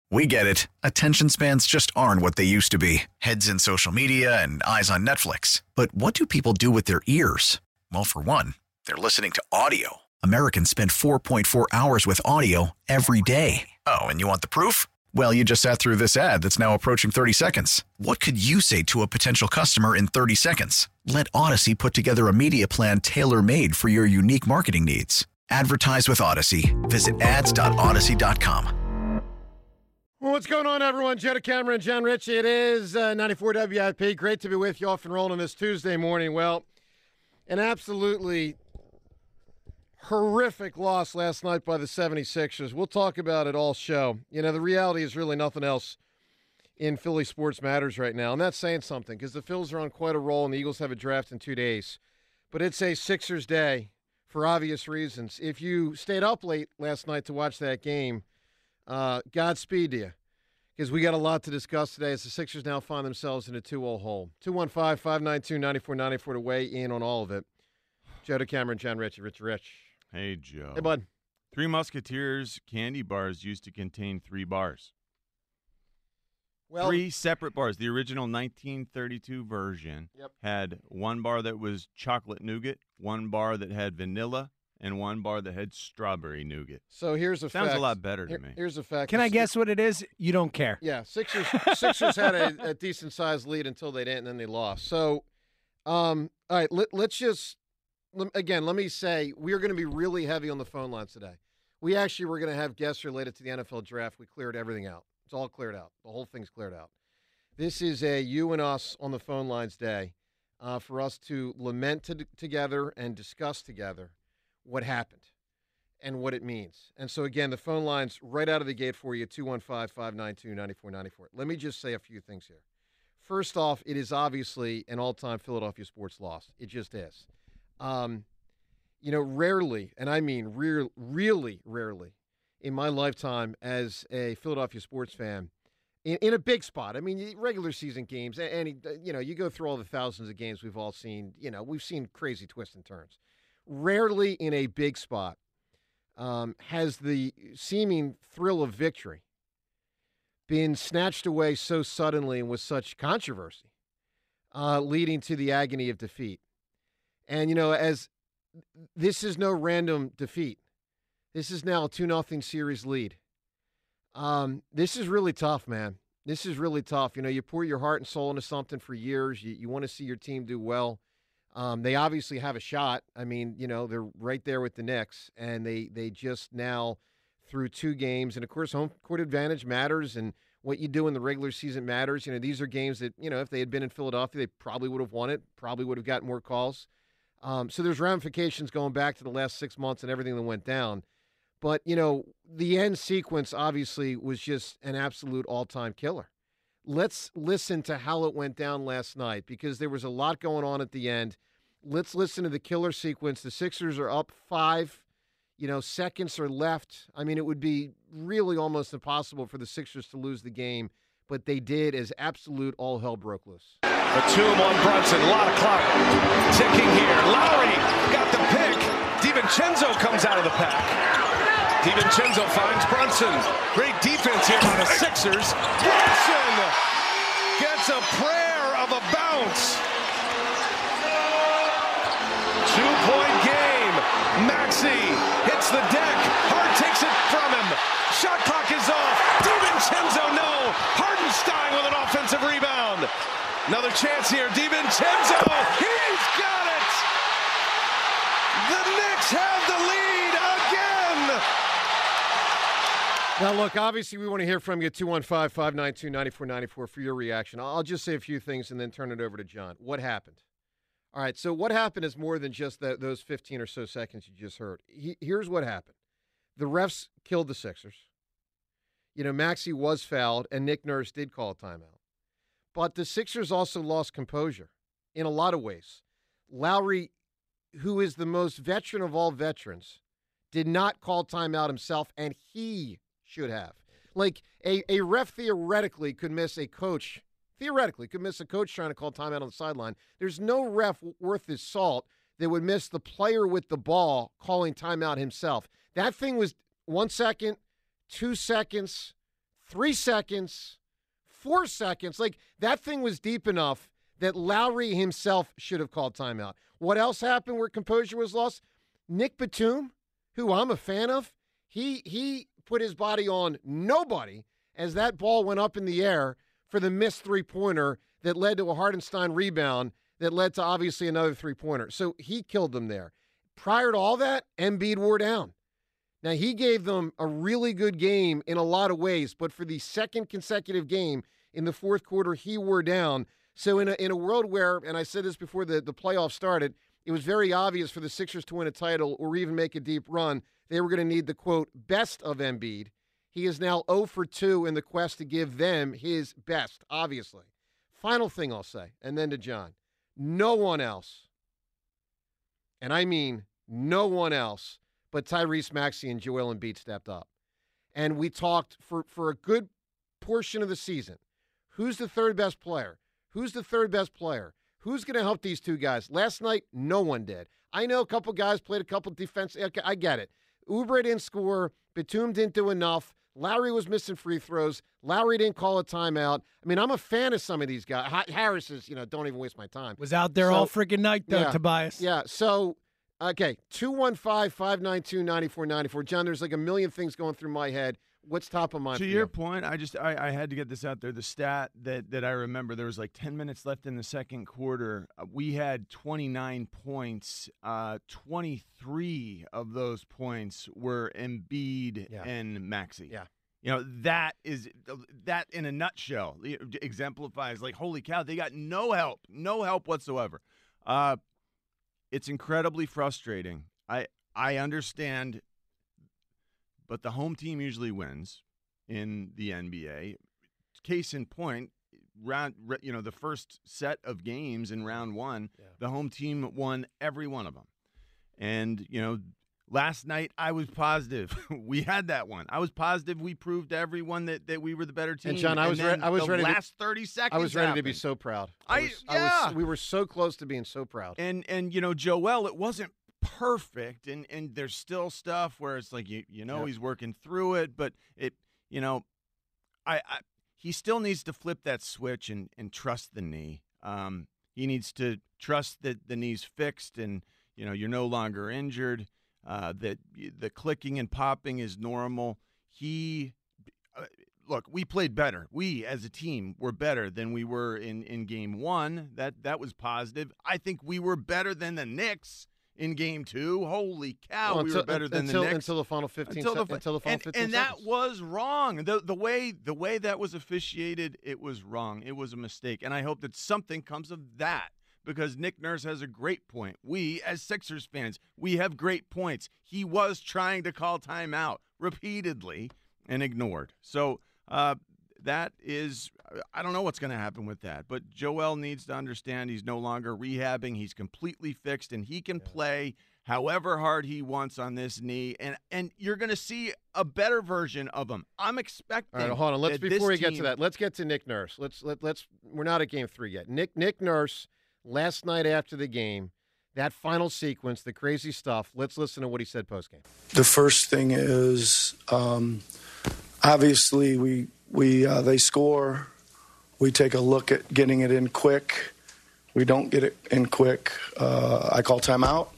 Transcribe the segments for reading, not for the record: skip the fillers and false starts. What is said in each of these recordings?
We get it. Attention spans just aren't what they used to be. Heads in social media and eyes on Netflix. But what do people do with their ears? Well, for one, they're listening to audio. Americans spend 4.4 hours with audio every day. Oh, and you want the proof? Well, you just sat through this ad that's now approaching 30 seconds. What could you say to a potential customer in 30 seconds? Let Odyssey put together a media plan tailor-made for your unique marketing needs. Advertise with Odyssey. Visit ads.odyssey.com. Well, what's going on, everyone? Jetta Cameron, John Ritchie. It is 94 WIP. Great to be with you off and rolling this Tuesday morning. Well, an absolutely horrific loss last night by the 76ers. We'll talk about it all show. You know, the reality is really nothing else in Philly sports matters right now. And that's saying something because the Phils are on quite a roll and the Eagles have a draft in 2 days. But it's a Sixers day for obvious reasons. If you stayed up late last night to watch that game, Godspeed to you, because we got a lot to discuss today as the Sixers now find themselves in a 2-0 hole. 215-592-9494 to weigh in on all of it. Joe DeCameron, John Ritchie, Rich. Hey, Joe. Hey, bud. Three Musketeers candy bars used to contain 3 bars. Well, 3 separate bars. The original 1932 version had 1 bar that was chocolate nougat, 1 bar that had vanilla, and 1 bar that had strawberry nougat. So here's a fact. Sounds a lot better to me. Here's a fact. Can I guess what it is? You don't care. Yeah, Sixers had a decent-sized lead until they didn't, and then they lost. So, all right, let's just, again, let me say, we're going to be really heavy on the phone lines today. We actually were going to have guests related to the NFL draft. We cleared everything out. It's all cleared out. The whole thing's cleared out. This is a you and us on the phone lines day for us to lament together and discuss together what happened and what it means. And so, again, the phone line's right out of the gate for you, 215-592-9494. Let me just say a few things here. First off, it is obviously an all-time Philadelphia sports loss. It just is. You know, rarely, and I mean really rarely, in my lifetime as a Philadelphia sports fan, in a big spot. I mean, regular season games, and you know, you go through all the thousands of games we've all seen. You know, we've seen crazy twists and turns. Rarely in a big spot has the seeming thrill of victory been snatched away so suddenly and with such controversy, leading to the agony of defeat. And, you know, as this is no random defeat. This is now a 2-0 series lead. This is really tough, man. This is really tough. You know, you pour your heart and soul into something for years. You want to see your team do well. They obviously have a shot. I mean, you know, they're right there with the Knicks, and they just now, through 2 games, and of course, home court advantage matters, and what you do in the regular season matters. You know, these are games that, you know, if they had been in Philadelphia, they probably would have won it, probably would have gotten more calls. So there's ramifications going back to the last 6 months and everything that went down. But, you know, the end sequence obviously was just an absolute all-time killer. Let's listen to how it went down last night because there was a lot going on at the end. Let's listen to the killer sequence. The Sixers are up 5, seconds are left. I mean, it would be really almost impossible for the Sixers to lose the game, but they did as absolute all hell broke loose. Batum on Brunson, a lot of clock ticking here. Lowry got the pick. DiVincenzo comes out of the pack. DiVincenzo finds Brunson. Great defense here by the Sixers. Brunson gets a prayer of a bounce. 2-point game. Maxey hits the deck. Hart takes it from him. Shot clock is off. DiVincenzo, no. Hartenstein with an offensive rebound. Another chance here. DiVincenzo. He's got it. The Knicks have the lead again. Now, look, obviously we want to hear from you, 215-592-9494 for your reaction. I'll just say a few things and then turn it over to John. What happened? All right, so what happened is more than just those 15 or so seconds you just heard. Here's what happened. The refs killed the Sixers. You know, Maxey was fouled, and Nick Nurse did call a timeout. But the Sixers also lost composure in a lot of ways. Lowry, who is the most veteran of all veterans, did not call timeout himself, and he should have. Like, a ref theoretically could miss a coach. Theoretically, could miss a coach trying to call timeout on the sideline. There's no ref worth his salt that would miss the player with the ball calling timeout himself. That thing was 1 second, 2 seconds, 3 seconds, 4 seconds. Like, that thing was deep enough that Lowry himself should have called timeout. What else happened where composure was lost? Nick Batum, who I'm a fan of, he put his body on nobody as that ball went up in the air for the missed three-pointer that led to a Hartenstein rebound that led to obviously another three-pointer. So he killed them there. Prior to all that, Embiid wore down. Now, he gave them a really good game in a lot of ways, but for the second consecutive game in the fourth quarter, he wore down. So in a world where, and I said this before the playoffs started, it was very obvious for the Sixers to win a title or even make a deep run, they were going to need the, quote, best of Embiid. He is now 0 for 2 in the quest to give them his best, obviously. Final thing I'll say, and then to John. No one else, and I mean no one else, but Tyrese Maxey and Joel Embiid stepped up. And we talked for a good portion of the season. Who's the third best player? Who's the third best player? Who's going to help these two guys? Last night, no one did. I know a couple guys played a couple defense. Okay, I get it. Oubre didn't score. Batum didn't do enough. Lowry was missing free throws. Lowry didn't call a timeout. I mean, I'm a fan of some of these guys. Harris is, don't even waste my time. Was out there all freaking night, though, yeah, Tobias. Yeah, so, okay, 215-592-9494. John, there's like a million things going through my head. What's top of mind to for your you? point, I had to get this out there. The stat that I remember, there was like 10 minutes left in the second quarter. We had 29 points. 23 of those points were Embiid and Maxey. Yeah. That in a nutshell exemplifies, like, holy cow, they got no help whatsoever. It's incredibly frustrating. I understand. But the home team usually wins in the NBA. Case in point, the first set of games in round one, the home team won every one of them. And, last night I was positive we had that one. I was positive we proved to everyone that we were the better team. And John, I was ready. Last 30 seconds. I was ready to be so proud. We were so close to being so proud. And Joel, it wasn't perfect, and there's still stuff where it's like he's working through it, but he still needs to flip that switch and trust the knee. He needs to trust that the knee's fixed and you're no longer injured, that the clicking and popping is normal. Look, we played better. We as a team were better than we were in game one. That was positive. I think we were better than the Knicks in game two. Holy cow, we were better than the Knicks. Until the final 15 seconds. And that was wrong. The way that was officiated, it was wrong. It was a mistake. And I hope that something comes of that, because Nick Nurse has a great point. We, as Sixers fans, we have great points. He was trying to call timeout repeatedly and ignored. So that is, I don't know what's going to happen with that, but Joel needs to understand he's no longer rehabbing. He's completely fixed, and he can play however hard he wants on this knee, and you're going to see a better version of him. I'm expecting. All right, hold on. Before we get to that, let's get to Nick Nurse. Let's. We're not at game 3 yet. Nick Nurse, last night after the game, that final sequence, the crazy stuff. Let's listen to what he said post-game. The first thing is, obviously they score. We take a look at getting it in quick. We don't get it in quick. I call timeout.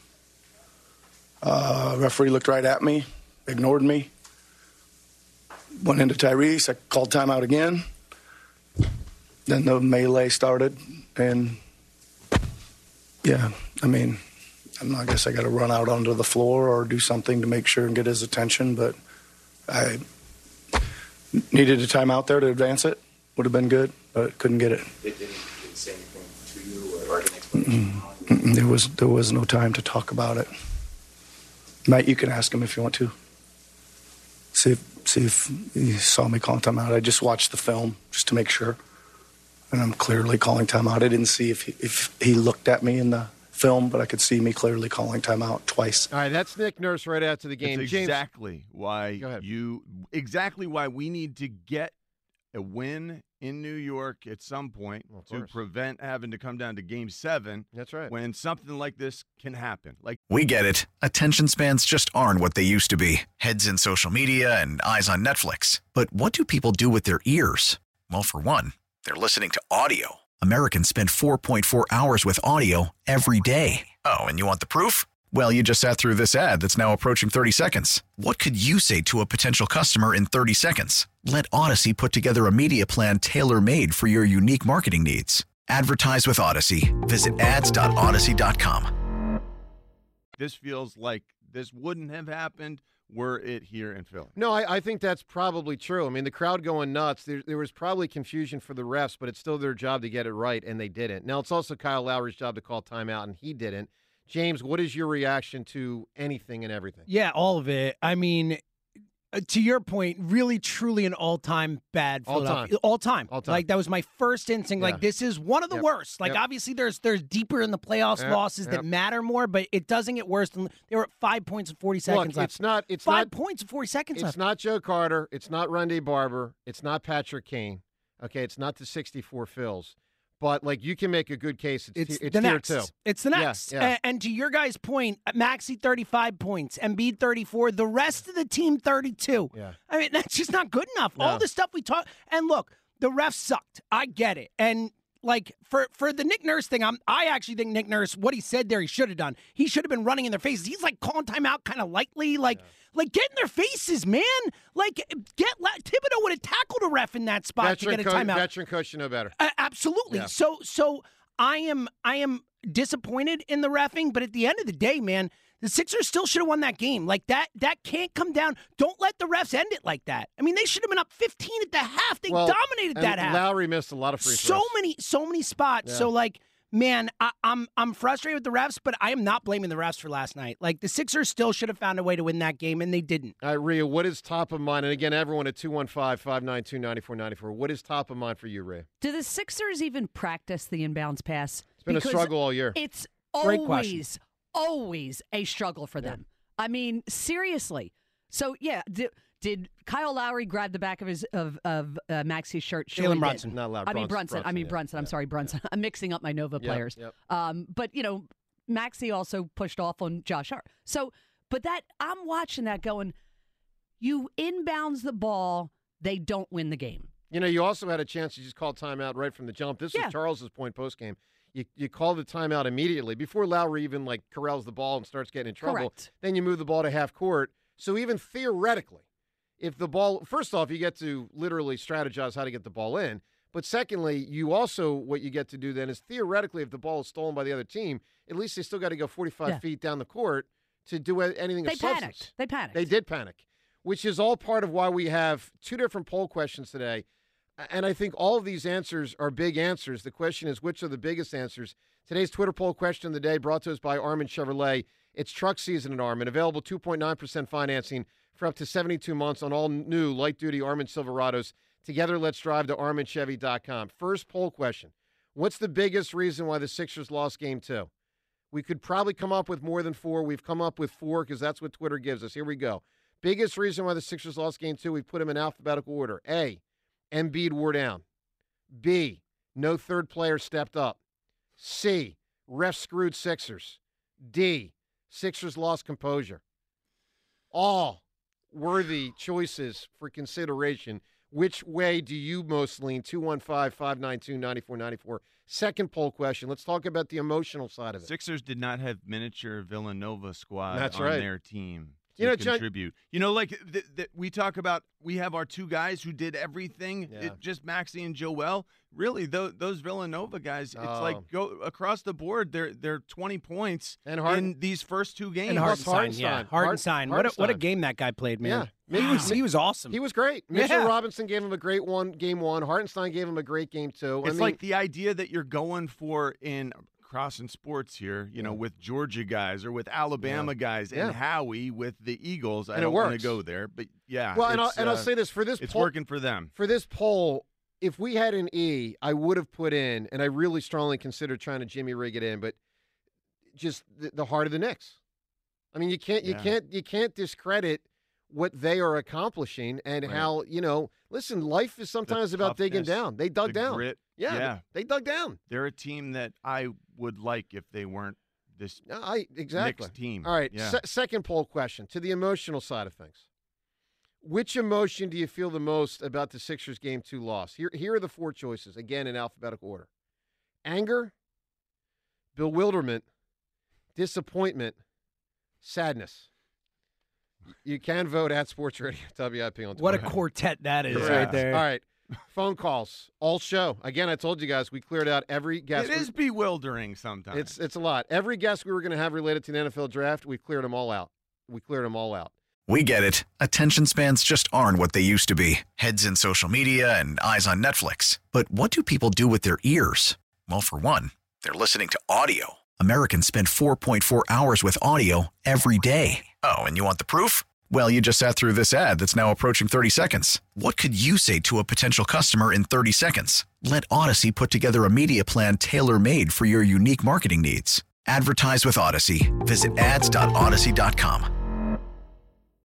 Referee looked right at me, ignored me. Went into Tyrese. I called timeout again. Then the melee started, and I guess I got to run out onto the floor or do something to make sure and get his attention. But I needed a timeout there to advance it. Would have been good, but couldn't get it. They didn't say anything to you or an explanation? There was no time to talk about it. Matt, you can ask him if you want to. See if he saw me calling timeout. I just watched the film just to make sure, and I'm clearly calling timeout. I didn't see if he looked at me in the film, but I could see me clearly calling timeout twice. All right, that's Nick Nurse right after the game. That's James, exactly why we need to get a win in New York at some point to course. prevent having to come down to Game 7. That's right. When something like this can happen. Like, We get it. Attention spans just aren't what they used to be. Heads in social media and eyes on Netflix. But what do people do with their ears? Well, for one, they're listening to audio. Americans spend 4.4 hours with audio every day. Oh, and you want the proof? Well, you just sat through this ad that's now approaching 30 seconds. What could you say to a potential customer in 30 seconds? Let Odyssey put together a media plan tailor-made for your unique marketing needs. Advertise with Odyssey. Visit ads.odyssey.com. this feels like this wouldn't have happened were it here in Philly. No, I think that's probably true. I mean, the crowd going nuts, there was probably confusion for the refs, but it's still their job to get it right, and they didn't. Now, it's also Kyle Lowry's job to call timeout, and he didn't. James, what is your reaction to anything and everything? Yeah, all of it. I mean, to your point, really, truly an all-time bad Philadelphia. All time. Like, that was my first instinct. Yeah. Like, this is one of the worst. Like, obviously, there's deeper in the playoffs losses that matter more, but it doesn't get worse. They were at 5 points and 40 seconds left. It's 5 not points and 40 seconds left. It's not Joe Carter. It's not Rondé Barber. It's not Patrick Kane. Okay, it's not the 64 Phils. But, like, you can make a good case. It's the tier next. 2. It's the next. Yeah. And to your guys' point, Maxey 35 points, Embiid 34, the rest of the team 32. Yeah. I mean, that's just not good enough. No. All the stuff we talk. And look, the refs sucked. I get it. And like for the Nick Nurse thing, I actually think Nick Nurse, what he said there, he should have done. He should have been running in their faces. He's like calling timeout kind of lightly, like get in their faces, man. Like Thibodeau would have tackled a ref in that spot to get a timeout. Veteran coach should know better. Absolutely. Yeah. So I am disappointed in the reffing, but at the end of the day, man, the Sixers still should have won that game. Like that can't come down. Don't let the refs end it like that. I mean, they should have been up 15 at the half. They dominated that half. Lowry missed a lot of free throws. So many spots. Yeah. So like, man, I'm frustrated with the refs, but I am not blaming the refs for last night. Like the Sixers still should have found a way to win that game, and they didn't. All right, Rhea, what is top of mind? And again, everyone at 215-592-9494. What is top of mind for you, Rhea? Do the Sixers even practice the inbounds pass? It's been a struggle all year. It's Great question. always a struggle for them. I mean, seriously. So, yeah, did Kyle Lowry grab the back of his Maxey's shirt? Jalen Brunson. Not Lowry. Brunson. I'm sorry, Brunson. I'm mixing up my Nova players. Yep. But, you know, Maxey also pushed off on Josh Hart. So, but I'm watching that going, you inbounds the ball, they don't win the game. You know, you also had a chance to just call timeout right from the jump. This is Charles's point post-game. You call the timeout immediately before Lowry even, like, corrals the ball and starts getting in trouble. Correct. Then you move the ball to half court. So even theoretically, if the ball – first off, you get to literally strategize how to get the ball in. But secondly, you also – what you get to do then is theoretically if the ball is stolen by the other team, at least they still got to go 45 feet down the court to do anything of substance. They panicked. They did panic, which is all part of why we have two different poll questions today. And I think all of these answers are big answers. The question is, which are the biggest answers? Today's Twitter poll question of the day brought to us by Armin Chevrolet. It's truck season at Armin. Available 2.9% financing for up to 72 months on all new light-duty Armin Silverados. Together, let's drive to ArminChevy.com. First poll question. What's the biggest reason why the Sixers lost Game 2? We could probably come up with more than 4. We've come up with 4 because that's what Twitter gives us. Here we go. Biggest reason why the Sixers lost Game 2, we put them in alphabetical order. A, Embiid wore down. B, no third player stepped up. C, refs screwed Sixers. D, Sixers lost composure. All worthy choices for consideration. Which way do you most lean? 215-592-9494. Second poll question. Let's talk about the emotional side of it. Sixers did not have miniature Villanova squad That's on right. their team to contribute. Like we talk about, we have our two guys who did everything. Yeah. Just Maxey and Joel. Really, those Villanova guys, it's like go across the board. They're 20 points in these first two games. And Hartenstein. What a game that guy played, man. Yeah. He was awesome. He was great. Mitchell Robinson gave him a great game 1. Hartenstein gave him a great game 2. It's like the idea that you're going for in crossing sports here, with Georgia guys or with Alabama guys and Howie with the Eagles. I don't want to go there, but Well, and I'll say this for this it's poll, working for them. For this poll, if we had an E, I would have put in, and I really strongly considered trying to Jimmy rig it in, but just the heart of the Knicks. I mean, you can't discredit what they are accomplishing and how, listen, life is sometimes about digging down. They dug down. Grit. Yeah. They dug down. They're a team that I would like if they weren't this exactly. mixed team. All right. Yeah. Second poll question, to the emotional side of things. Which emotion do you feel the most about the Sixers Game 2 loss? Here are the 4 choices, again in alphabetical order. Anger, bewilderment, disappointment, sadness. You can vote at Sports Radio WIP on Twitter. What a quartet that is right there. All right. Phone calls all show. Again, I told you guys we cleared out every guest. It is bewildering sometimes. It's a lot. Every guest we were going to have related to the NFL draft, we cleared them all out. We get it. Attention spans just aren't what they used to be. Heads in social media and eyes on Netflix. But what do people do with their ears? Well, for one, they're listening to audio. Americans spend 4.4 hours with audio every day. Oh, and you want the proof? Well, you just sat through this ad that's now approaching 30 seconds. What could you say to a potential customer in 30 seconds? Let Odyssey put together a media plan tailor-made for your unique marketing needs. Advertise with Odyssey. Visit ads.odyssey.com.